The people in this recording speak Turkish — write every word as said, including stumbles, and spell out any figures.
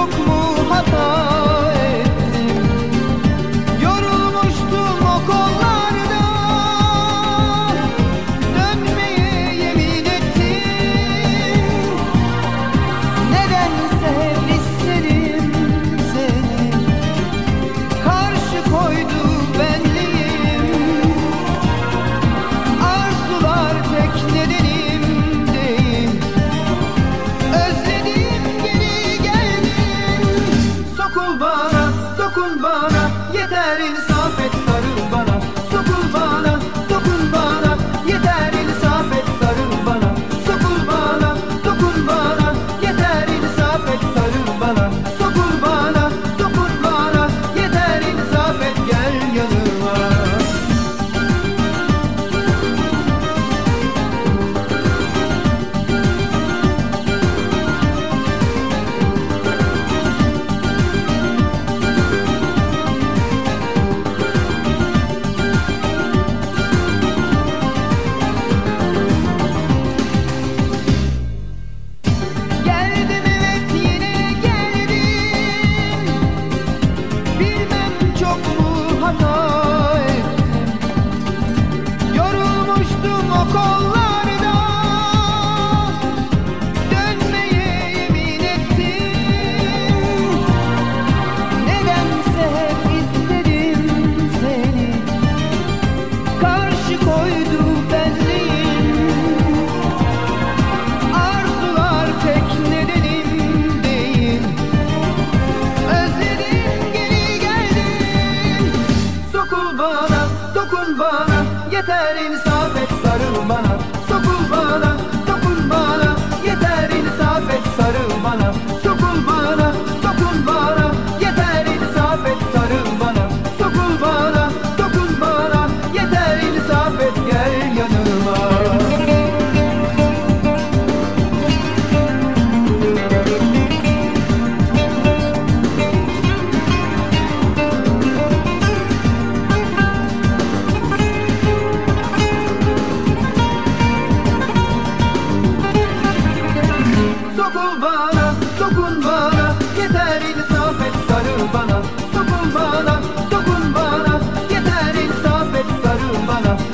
çok mu hata ettim? Yorulmuştum o kollarda, dönmeye yemin ettim. Nedense istedim seni, karşı koydu benliğim. Arzular tek nedenim değil, özledim geri geldin. Sokul bana, dokun bana, yeter insaf et, sarıl bana. Sokul bana, dokun bana, yeter insaf et, sarıl bana. Sokul bana, dokun bana, yeter insaf et, sarıl bana. Sokul bana, dokun bana, yeter insaf et, gel yanıma. Geldim evet yine geldim, bilmem çok mu hata ettim. Yorulmuştum o kollarda, dönmeye yemin ettim. Nedense hep istedim seni, karşı koydu benliğim. Arzular tek nedenim değil, özledim geri geldin. Sokul bana, dokun bana, yeter insaf et, sarıl bana. Sokul bana, dokun bana, yeter insaf et, sarıl bana. Sokul bana, dokun bana, yeter insaf et, sarıl bana. Sokul bana, dokun bana, yeter insaf et, gel yanıma. Sokul bana, dokun bana, yeter insaf et, sarıl bana. Sokul bana, dokun bana, yeter insaf et, sarıl bana.